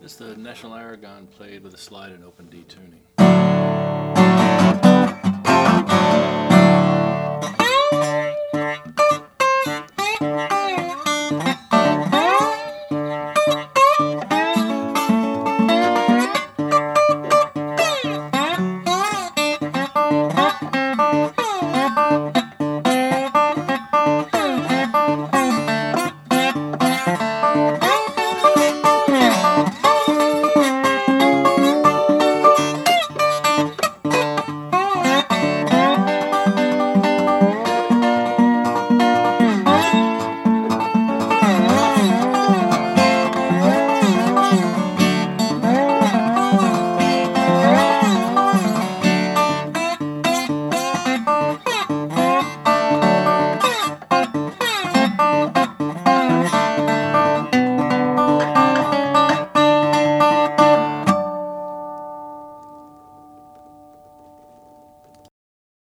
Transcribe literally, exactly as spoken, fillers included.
It's the National Aragon played with a slide and open D tuning.